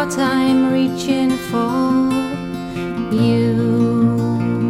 what I'm reaching for. You.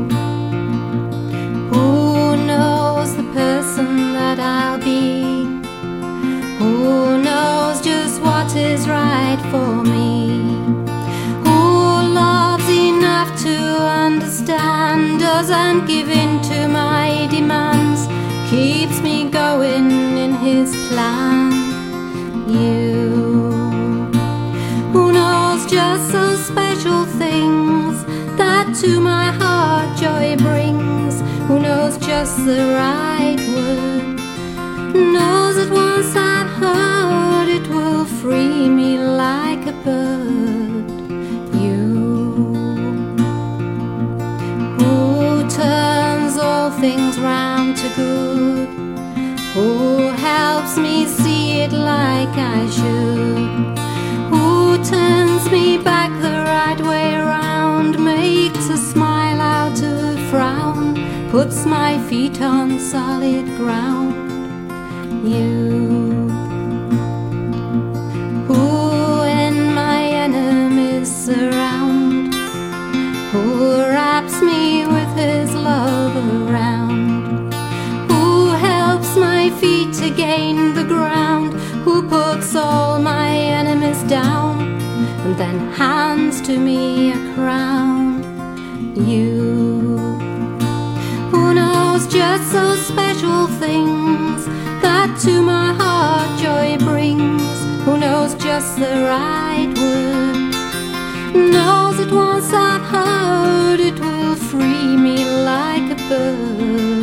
Who knows the person that I'll be? Who knows just what is right for me? Who loves enough to understand, doesn't give in to my demands, keeps me going in his plan. You. Who knows just those special things that to my heart joy brings? Who knows just the right word? Knows that once I've heard it will free me like a bird. You. Who turns all things round to good? Who helps me see it like I should? Who turns me back the right way round, makes a smile out of a frown, puts my feet on solid ground. You. Who when my enemies surround, who wraps me with his love around, who helps my feet to gain the ground, who puts all my enemies down and then hands to me a crown. You. Who knows just those special things that to my heart joy brings? Who knows just the right word? Knows that once I've heard it will free me like a bird.